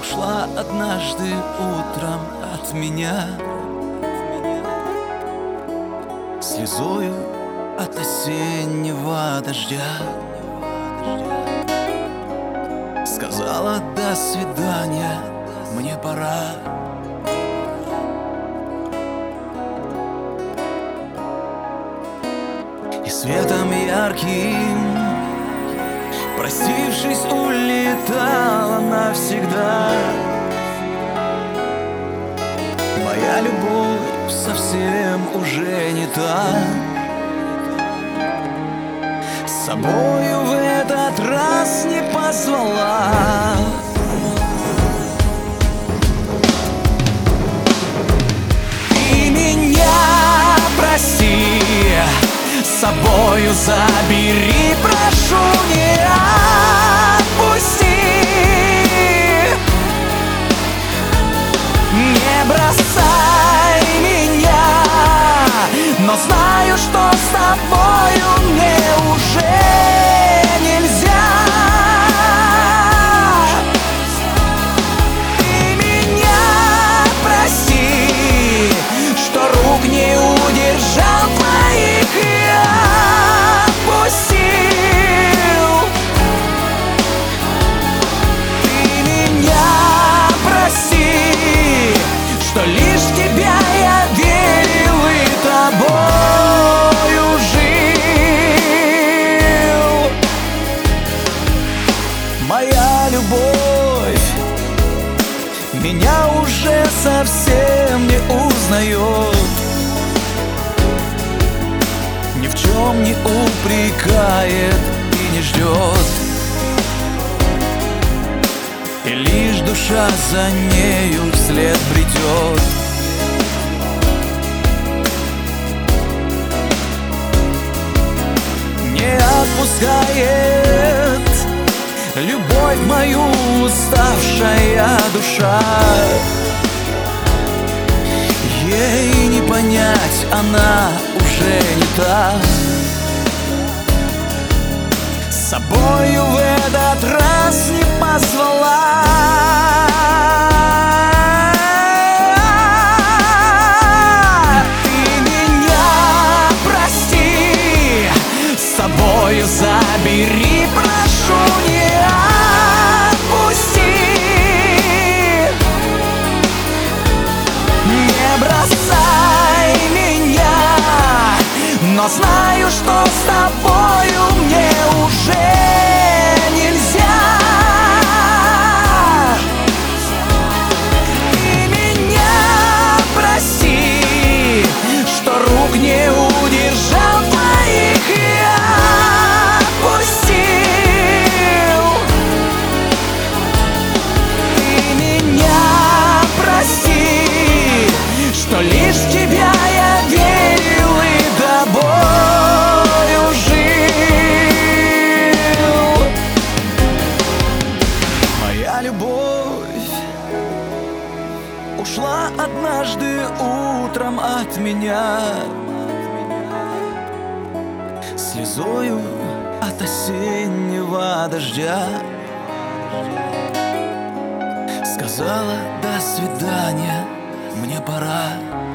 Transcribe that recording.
Ушла однажды утром от меня, слезою от осеннего дождя. Сказала: до свидания, мне пора. И светом ярким, простившись, улетала навсегда. Моя любовь совсем уже не та. С собою в этот раз не позвала. И меня прости, с собою забери, прошу, не отпусти. Не бросай меня, но знаю, что с тобою мне уже нельзя. Ты меня прости, что рук не удержал твоих я отпустил. Ты меня прости, что лишь тебя я верил и тобою жил. Моя любовь меня уже совсем не узнает, ни в чем не упрекает и не ждет. И лишь душа за нею вслед бредет. Не отпускает любовь мою уставшая душа. Ей не понять, она уже не та. С собою в этот раз не позвала. Ты меня прости, с собою забери, прошу, не отпусти. Не бросай меня, но знаю, что с тобою мне уже нельзя. Ты меня прости, что рук не удержал твоих я отпустил. Ты меня прости, что лишь в тебя я верил и тобою жил. Моя любовь ушла однажды утром от меня, слезою от осеннего дождя. Сказала: до свидания, мне пора.